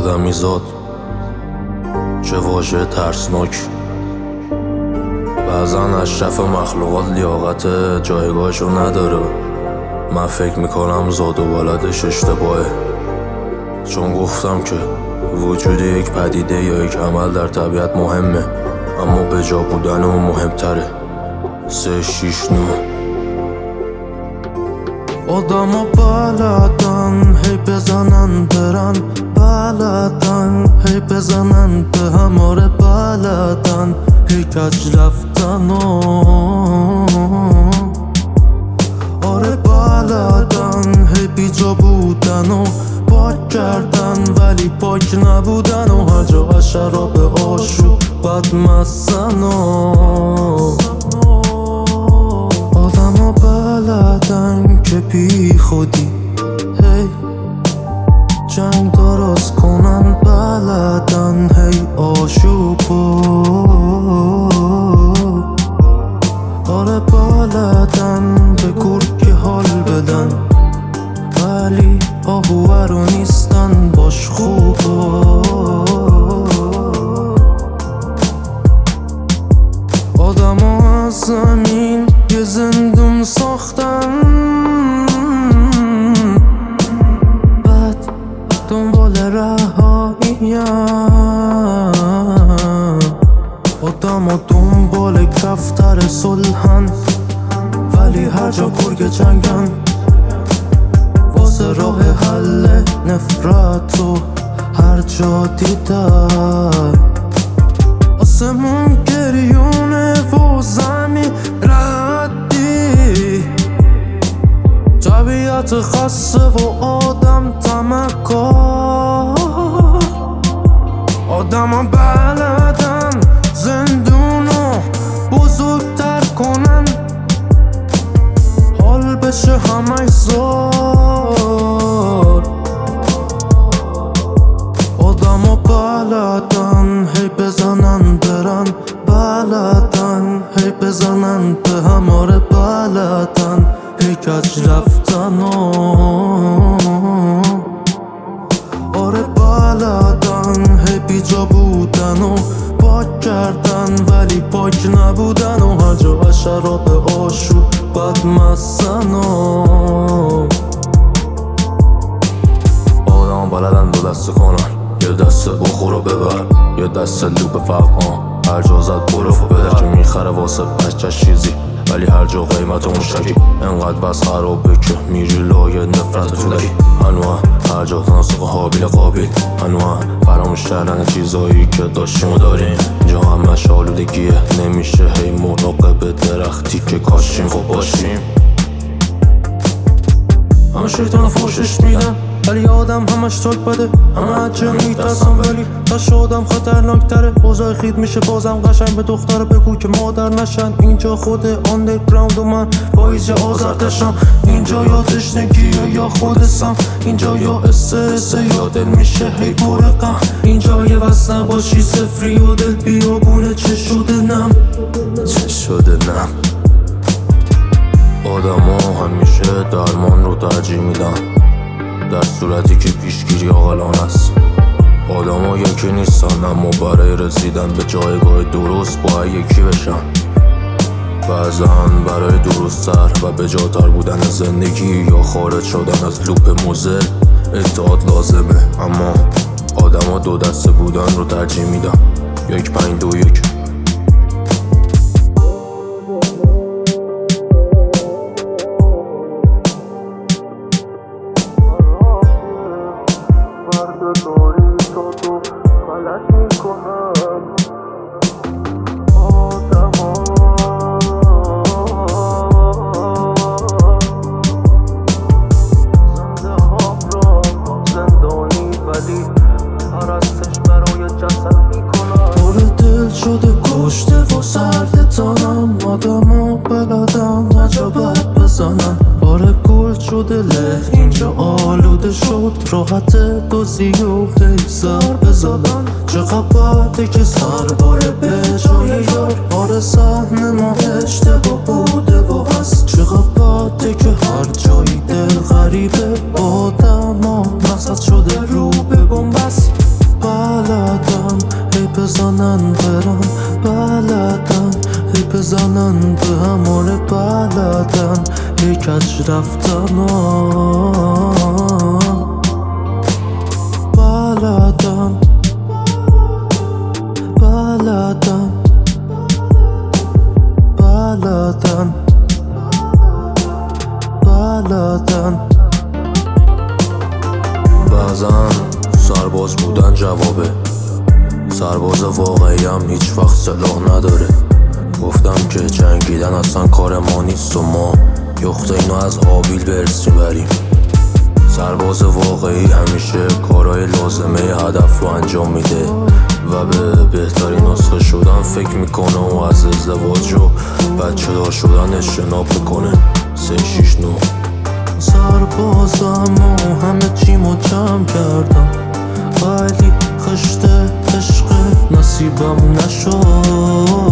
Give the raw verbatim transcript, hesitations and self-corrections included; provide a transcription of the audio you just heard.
آدمی زاد، چه واژه ترسناک. بعضا اشرف مخلوقات لیاقت جایگاهشو نداره. من فکر میکنم زاد و ولدش اشتباهه، چون گفتم که وجود یک پدیده یا یک عمل در طبیعت مهمه، اما به جا بودن اون مهمتره. سه شیش نو آدم ها بلدن هی بزنن برن، بلدن هی بزنن به هماره، بلدن هی کج رفتن و آره بلدن هی بیجا بودن و پاک کردن ولی پاک نبودن و هر جا حشرا به آشوب بد مزن و آدم ها بلدن که بی خودی هی جنگ درست کنن، بلدن هی آشوب و آره بلدن به گرگ حال بدن ولی آهوه رو نیستن باش خوب و آدم ها از زمین یه زندون ساختن، بعد دنبال رهاییم. آدم ها دنبال کفتر صلحن ولی هر جا گرگ جنگن، واسه راه حل نفرت و هر جا دیدن. آسمون گریونه و زمین ردی، طبیعت خسته و آدم تمکار. آدم ها بلدن زندونو بزرگتر کنن، حال بشه همش زار. آدم ها بلدن هی بزنن برن، بلدن هی بزنن به هماره، بلدن هی کج رفتن و آره بلدن هی بیجا بودن و پاک کردن ولی پاک نبودن و هر جا حشرا به آشوب بد مزن و آدم بلدن دو دسته کنن، یه دسته بخور و ببر، یه دسته لوب فقر. هر جا زد بروف و بده که میخره واسه بچه چیزی، ولی هر جا قیمت اون شکی انقدر بس خرابه که میری لای نفرت تو دهی. هنوه هر جا تناسق حابیل قابل، هنوه فراموش کردن چیزایی که داشتیم و داریم. اینجا همش آلودگیه، نمیشه هی مراقب درختی که کاشیم خب باشیم. همه شیطان فوشش میدن ولی آدم همش تاک بده، همه هجه میترسن ولی تش آدم خطرناک تره. اوضاع خید میشه بازم قشنگ، به دختر بگو که مادر نشن. اینجا خود آندرگراوند و من پاییز آزردشم، اینجا یا تشنگیه یا خود سم، اینجا یا استرس یا دل میشه هی پر غم. اینجا یه وصل نباشی صفری و دل بیابونه چه شده نم، چه شده نم. آدم ها همیشه درمان رو ترجیح میدن در صورتی که پیشگیری عاقلانه است. آدم ها یکی نیستن اما برای رسیدن به جایگاه درست باید یکی بشن. بعضا برای درست‌تر و بجاتر بودن زندگی یا خارج شدن از لوپ مضر اتحاد لازمه، اما آدم ها دو دسته بودن رو ترجیح میدن، یک پنج دو یک. شده کشته و سرد تانم، آدم ها بلدن نجابت بزنن. باره گل شده له اینجا آلوده شد، راحت دوزی و سر بزنن. چقدر بده که سر باره به جای یار، آره سحن ما اشتباه بوده و هست. چقدر بده که هر جایی دل غریبه، آدم ها مقصد شده رو به بنبست. بزنن برم بلدن، هی بزنن به هم آره بلدن، هی کج رفتن بلدن بلدن بلدن بلدن. بعضن سرباز بودن جوابه، سرباز واقعی هم هیچ وقت سلاح نداره. گفتم که جنگیدن اصلا کار ما نیست و ما یخته اینو از حابیل به ارث میبریم. سرباز واقعی همیشه کارهای لازمه هدف رو انجام میده و به بهترین نسخه شدن فکر میکنه و از ازدواج و بچه دار شدن اجتناب میکنه. سه شیش نو سربازم و همه چیمو جمع کردم، ولی خشت عشق نصیبم نشد.